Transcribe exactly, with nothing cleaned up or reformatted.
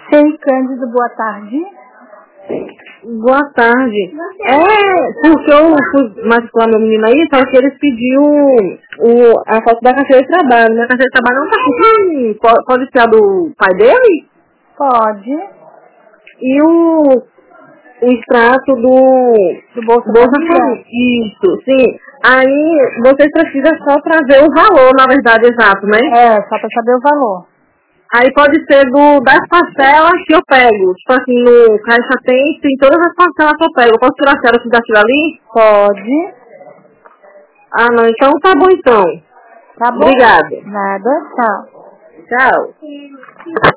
Sei, Cândido, boa tarde. Boa tarde. É, porque eu fui matricular meu menino aí, só que eles pediu o, a foto da carteira de trabalho. Minha carteira de trabalho não tá aqui. Pode, pode ser a do pai dele? Pode. E o, o extrato do, Do Bolsa Bolsa Família? Família. Isso, sim. Aí vocês precisam só pra ver o valor, na verdade, exato, né? É, só pra saber o valor. Aí pode ser do, das parcelas que eu pego. Tipo assim, no Caixa Tem, tem todas as parcelas que eu pego. Eu posso tirar a xerox daquilo ali? Pode. Ah, não. Então tá bom, então. Tá bom? Obrigada. Nada, tchau. Tchau.